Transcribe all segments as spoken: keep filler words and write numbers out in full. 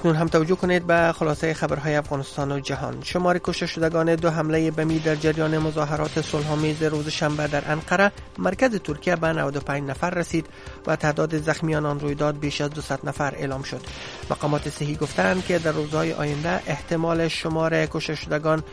اکنون هم توجه کنید به خلاصه خبرهای افغانستان و جهان. شمار کشته شدگان دو حمله بمی در جریان مظاهرات صلح‌آمیز روز شنبه در انقره مرکز ترکیه به نود و پنج نفر رسید و تعداد زخمیان آن رویداد بیش از دویست نفر اعلام شد. مقامات صحی گفتند که در روزهای آینده احتمال شمار کشته شدگان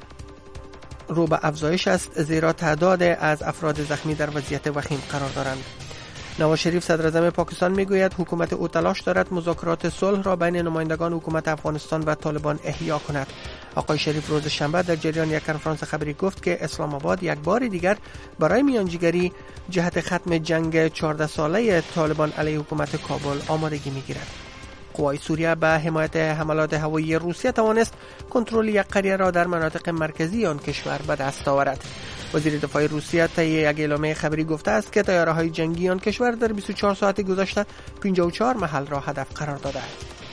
رو به افزایش است، زیرا تعداد از افراد زخمی در وضعیت وخیم قرار دارند. نواز شریف صدر اعظم پاکستان میگوید حکومت او تلاش دارد مذاکرات صلح را بین نمایندگان حکومت افغانستان و طالبان احیا کند. آقای شریف روز شنبه در جریان یک کنفرانس خبری گفت که اسلام آباد یک بار دیگر برای میانجیگری جهت ختم جنگ چهارده ساله طالبان علیه حکومت کابل آمادگی میگیرد. قوای سوریه به حمایت حملات هوایی روسیه توانست کنترل یک قریه را در مناطق مرکزی آن کشور به دست آورد. وزیر دفاع روسیه طی یک اعلامیه خبری گفته است که طیاره‌های جنگی آن کشور در بیست و چهار ساعت گذشته پنجاه و چهار محل را هدف قرار دادند.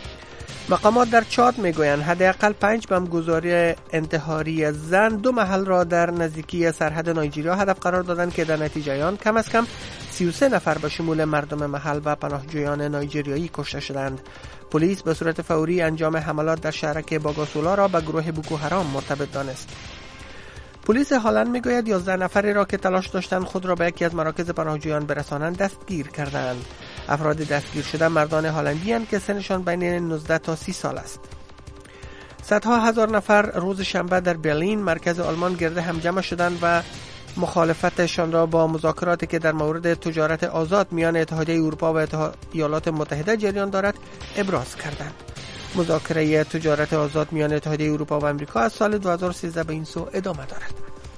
مقامات در چاد میگویند حداقل پنج بمبگذاری انتحاری زن دو محل را در نزدیکی سرحد نایجریا هدف قرار دادند که در نتیجه آن کم از کم سی و سه نفر به شمول مردم محل و پناهجویان نایجریایی کشته شدند. پلیس به صورت فوری انجام حملات در شهرک باگاسولا را به گروه بوکو حرام مرتبط دانست. پلیس هلند میگوید یازده نفری را که تلاش داشتند خود را به یکی از مراکز پناهجویان برسانند دستگیر کردند. افراد دستگیر شده مردان هلندی اند که سنشان بین نوزده تا سی سال است. صدها هزار نفر روز شنبه در برلین مرکز آلمان گرد هم جمع شدند و مخالفتشان را با مذاکراتی که در مورد تجارت آزاد میان اتحادیه اروپا و ایالات متحده جریان دارد ابراز کردند. مذاکره تجارت آزاد میان اتحادیه اروپا و آمریکا از سال دو هزار و سیزده به این سو ادامه دارد.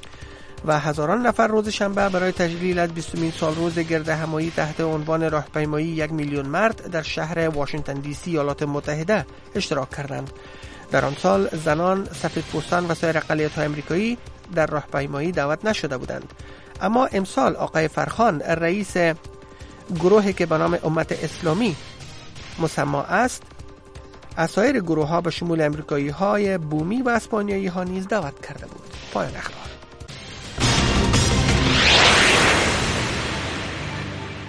و هزاران نفر روز شنبه برای تجلیل از بیستمین سال روز گرد همایی تحت عنوان راهپیمایی یک میلیون مرد در شهر واشنگتن دی سی ایالات متحده اشتراک کردند. در آن سال زنان، سفیدپوستان و سایر اقلیت‌های آمریکایی در راهپیمایی دعوت نشده بودند. اما امسال آقای فرخان رئیس گروهی که به نام امت اسلامی مسمى است از سایر گروه ها به شمول امریکایی های بومی و اسپانیایی ها نیز دعوت کرده بود. پایان اخبار.